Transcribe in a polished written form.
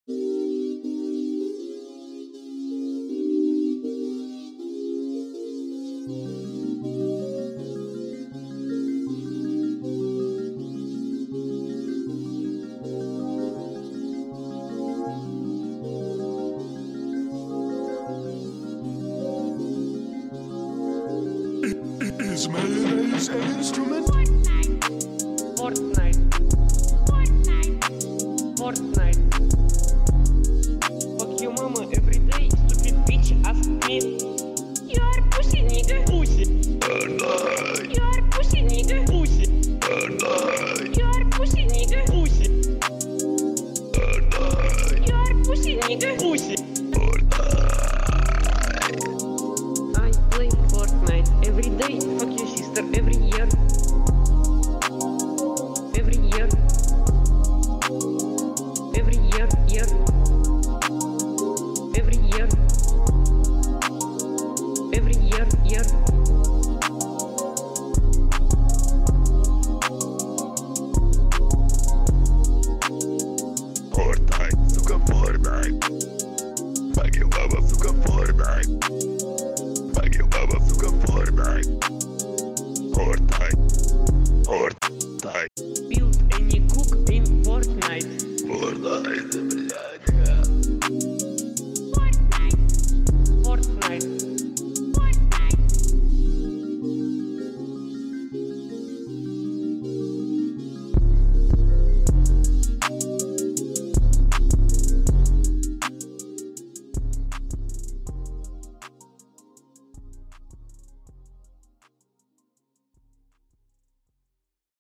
Is mayonnaise an instrument? Fortnite. Fortnite. Fuck you mama every day, stupid bitch ask me. You are pussy nigga. Pussy. You are pussy nigga. Pussy. You are pussy nigga. Pussy. You are pussy nigga. Pussy. I play Fortnite every day. Fuck your sister every year. Every year. Every year, year. Every year. Every year, year. Fortnite, сука, Fortnite. Fuck you mama, сука, Fortnite. Fuck you mama, сука, Fortnite. Fortnite.